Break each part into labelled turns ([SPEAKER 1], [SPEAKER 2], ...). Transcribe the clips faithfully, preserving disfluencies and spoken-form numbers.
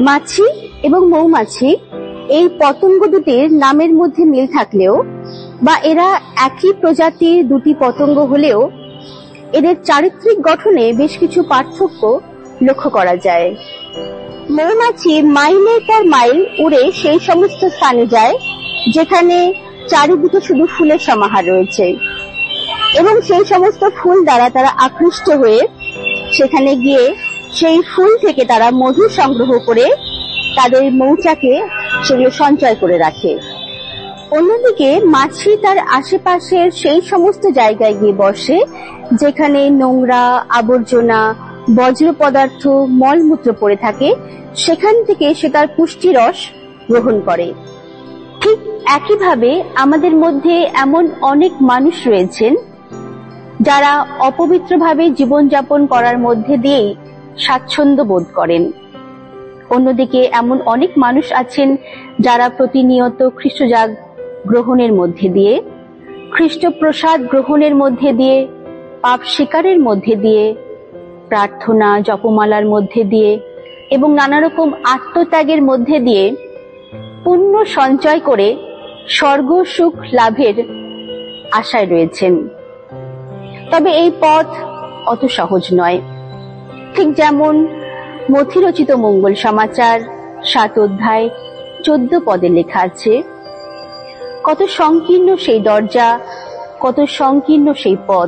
[SPEAKER 1] মাছি এবং মৌমাছি এই পতঙ্গ দুটির নামের মধ্যে মিল থাকলেও বা এরা একই প্রজাতির দুটি পতঙ্গ হলেও এদের চারিত্রিক গঠনে বেশ কিছু পার্থক্য লক্ষ্য করা যায়। মৌমাছি মাইলের পর মাইল উড়ে সেই সমস্ত স্থানে যায় যেখানে চারিদিকে শুধু ফুলের সমাহার রয়েছে এবং সেই সমস্ত ফুল দ্বারা তারা আকৃষ্ট হয়ে সেখানে গিয়ে সেই ফুল থেকে তারা মধু সংগ্রহ করে তাদের মৌচাকে সেগুলো সঞ্চয় করে রাখে। অন্যদিকে মাছি তার আশেপাশের সেই সমস্ত জায়গায় গিয়ে বসে যেখানে নোংরা, আবর্জনা, বজ্র পদার্থ, মলমূত্র পড়ে থাকে, সেখান থেকে সে তার পুষ্টিরস গ্রহণ করে। ঠিক একইভাবে আমাদের মধ্যে এমন অনেক মানুষ রয়েছেন যারা অপবিত্রভাবে জীবনযাপন করার মধ্যে দিয়েই স্বাচ্ছন্দ্য বোধ করেন। অন্যদিকে এমন অনেক মানুষ আছেন যারা প্রতিনিয়ত খ্রিস্টজাগ গ্রহণের মধ্যে দিয়ে, খ্রিস্ট প্রসাদ গ্রহণের মধ্যে দিয়ে, পাপ স্বীকারের মধ্যে দিয়ে, প্রার্থনা জপমালার মধ্যে দিয়ে এবং নানা রকম আত্মত্যাগের মধ্যে দিয়ে পুণ্য সঞ্চয় করে স্বর্গ সুখ লাভের আশায় রয়েছেন। তবে এই পথ অত সহজ নয়। ঠিক যেমন মথিরচিত মঙ্গল সমাচার সাত অধ্যায় চোদ্দ পদে লেখা আছে, কত সংকীর্ণ সেই দরজা, কত সংকীর্ণ সেই পথ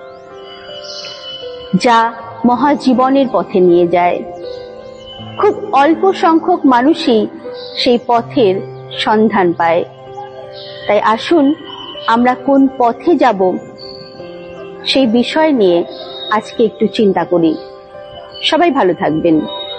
[SPEAKER 1] যা মহাজীবনের পথে নিয়ে যায়। খুব অল্প সংখ্যক মানুষই সেই পথের সন্ধান পায়। তাই আসুন আমরা কোন পথে যাব সেই বিষয় নিয়ে আজকে একটু চিন্তা করি। সবাই ভালো থাকবেন।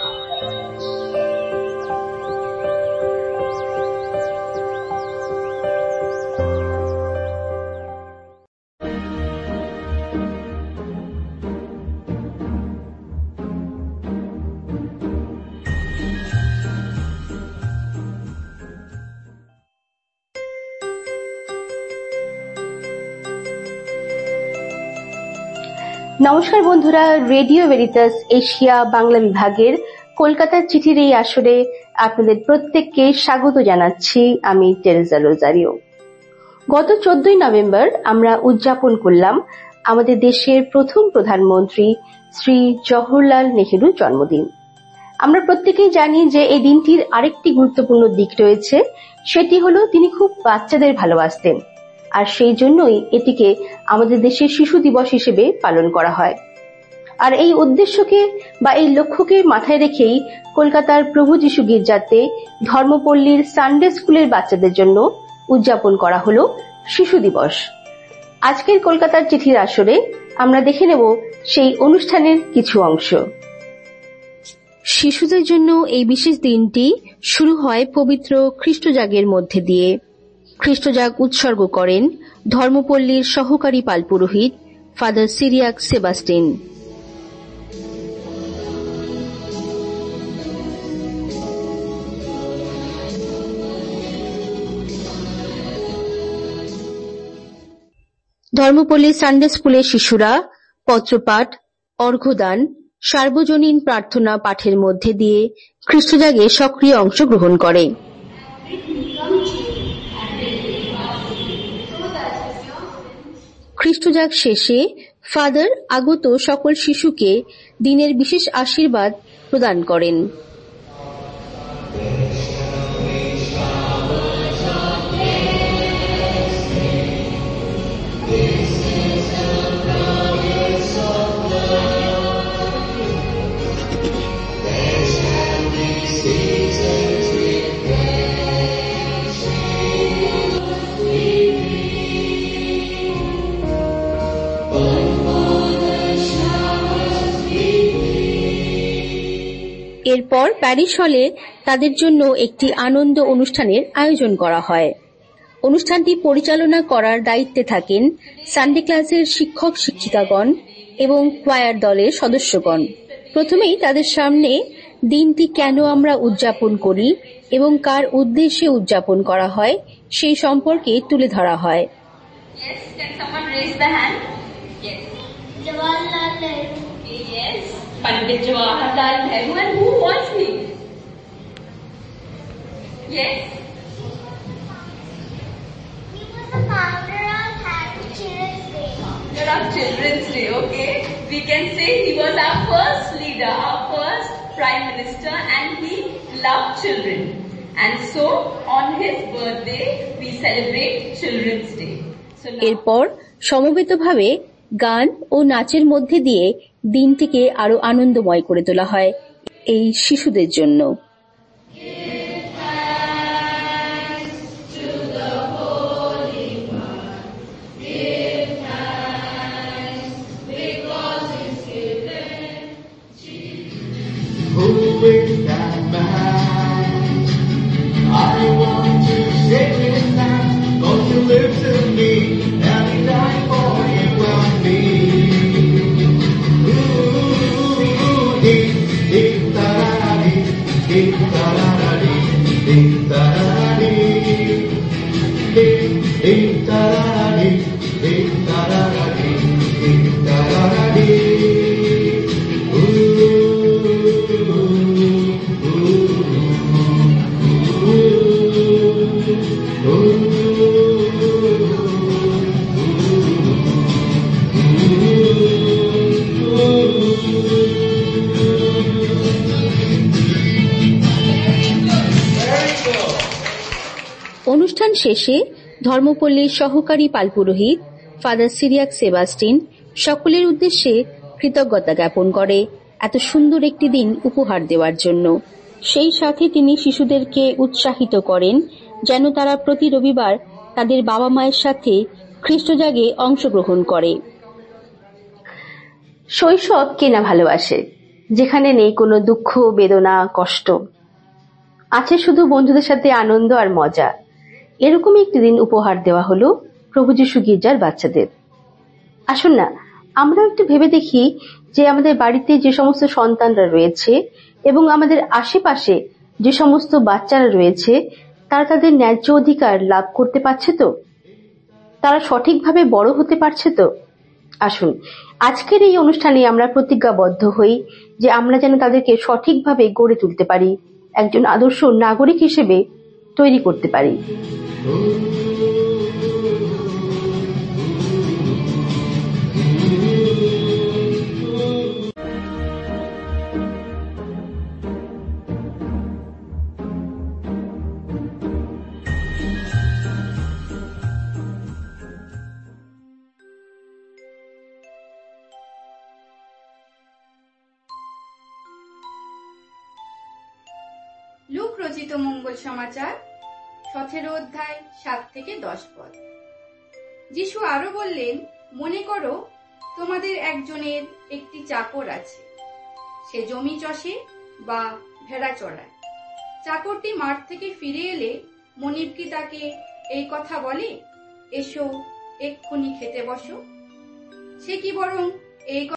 [SPEAKER 1] নমস্কার বন্ধুরা, রেডিও ভেরিটাস এশিয়া বাংলা বিভাগের কলকাতার চিঠির এই আসরে আপনাদের প্রত্যেককে স্বাগত জানাচ্ছি। আমি টেরেসা রোজারিও। গত চোদ্দই নভেম্বর আমরা উদযাপন করলাম আমাদের দেশের প্রথম প্রধানমন্ত্রী শ্রী জওহরলাল নেহেরুর জন্মদিন। আমরা প্রত্যেকেই জানি যে এই দিনটির আরেকটি গুরুত্বপূর্ণ দিক রয়েছে, সেটি হলো তিনি খুব বাচ্চাদের ভালোবাসতেন, আর সেই জন্যই এটিকে আমাদের দেশের শিশু দিবস হিসেবে পালন করা হয়। আর এই উদ্দেশ্যকে বা এই লক্ষ্যকে মাথায় রেখেই কলকাতার প্রভু যিশু গির্জাতে ধর্মপল্লীর সানডে স্কুলের বাচ্চাদের জন্য উদযাপন করা হলো শিশু দিবস। আজকের কলকাতার চিঠির আসরে আমরা দেখে নেব সেই অনুষ্ঠানের কিছু অংশ। শিশুদের জন্য এই বিশেষ দিনটি শুরু হয় পবিত্র খ্রিস্টজাগের মধ্যে দিয়ে। খ্রিস্টজাগ উৎসর্গ করেন ধর্মপল্লীর সহকারী পালপুরোহিত ফাদার সিরিয়াক সেবাস্টিন। ধর্মপল্লী সানডে স্কুলের শিশুরা পত্রপাঠ, অর্ঘ্যদান, সার্বজনীন প্রার্থনা পাঠের মধ্যে দিয়ে খ্রিস্টজাগে সক্রিয় অংশগ্রহণ করে। খ্রিস্টজাগ শেষে ফাদার আগত সকল শিশুকে দিনের বিশেষ আশীর্বাদ প্রদান করেন। এরপর প্যারিশ হলে তাদের জন্য একটি আনন্দ অনুষ্ঠানের আয়োজন করা হয়। অনুষ্ঠানটি পরিচালনা করার দায়িত্বে থাকেন সানডে ক্লাসের শিক্ষক শিক্ষিকাগণ এবং কোয়ার দলের সদস্যগণ। প্রথমেই তাদের সামনে দিনটি কেন আমরা উদযাপন করি এবং কার উদ্দেশ্যে উদযাপন করা হয় সেই সম্পর্কে তুলে ধরা হয়।
[SPEAKER 2] Yes, can someone raise the hand? Yes. Jawaharlal Nehru. Yes. Pandit Jawaharlal Nehru. And who was he? Yes.
[SPEAKER 3] He was the founder of Happy Children's Day.
[SPEAKER 2] Founder of Children's Day, okay. We can say he was our first leader, our first Prime Minister, and he loved children. And so, on his birthday, we celebrate Children's Day. So now,
[SPEAKER 1] এরপর সমবেতভাবে গান ও নাচের মধ্যে দিয়ে দিনটিকে আরো আনন্দময় করে তোলা হয় এই শিশুদের জন্য।
[SPEAKER 4] Who is that man? I want to shake his hand. Don't you listen to me? And he died for you and me. Ooh, dee, dee, da-da-da-dee, dee, da-da-da-dee, dee, da-da-da-dee, dee, dee, da-da-da-dee, dee, da-da-da-dee, dee, da-da-da-dee.
[SPEAKER 1] অনুষ্ঠান শেষে ধর্মপল্লীর সহকারী পালপুরোহিত father Cyriac Sebastian সকলের উদ্দেশ্যে কৃতজ্ঞতা জ্ঞাপন করে এত সুন্দর একটি দিন উপহার দেওয়ার জন্য। সেই সাথে তিনি শিশুদেরকে উৎসাহিত করেন যেন তারা প্রতি রবিবার তাদের বাবা মায়ের সাথে খ্রিস্টজাগে অংশগ্রহণ করে। শৈশব কে না ভালোবাসে, যেখানে নেই কোনো দুঃখ, বেদনা, কষ্ট, আছে শুধু বন্ধুদের সাথে আনন্দ আর মজা। এরকমই একটি দিন উপহার দেওয়া হলো প্রভু যিশু গির্জার বাচ্চাদের। আসুন না, আমরা একটু ভেবে দেখি যে আমাদের বাড়িতে যে সমস্ত সন্তানরা রয়েছে এবং আমাদের আশেপাশে যে সমস্ত বাচ্চারা রয়েছে, তারা তাদের ন্যায্য অধিকার লাভ করতে পারছে তো? তারা সঠিকভাবে বড় হতে পারছে তো? আসুন আজকের এই অনুষ্ঠানে আমরা প্রতিজ্ঞাবদ্ধ হই যে আমরা যেন তাদেরকে সঠিকভাবে গড়ে তুলতে পারি, একজন আদর্শ নাগরিক হিসেবে তৈরি করতে পারি।
[SPEAKER 5] লুক রচিত মঙ্গল সমাচার সতেরো অধ্যায় সাত থেকে দশ পদ। যিশু আরো বললেন, মনে করো তোমাদের একজনের একটি চাকর আছে, সে জমি চষে বা ভেড়া চড়ায়। চাকরটি মাঠ থেকে ফিরে এলে মনিব কি তাকে এই কথা বলে, এসো এক্ষুনি খেতে বসো? সে কি বরং এই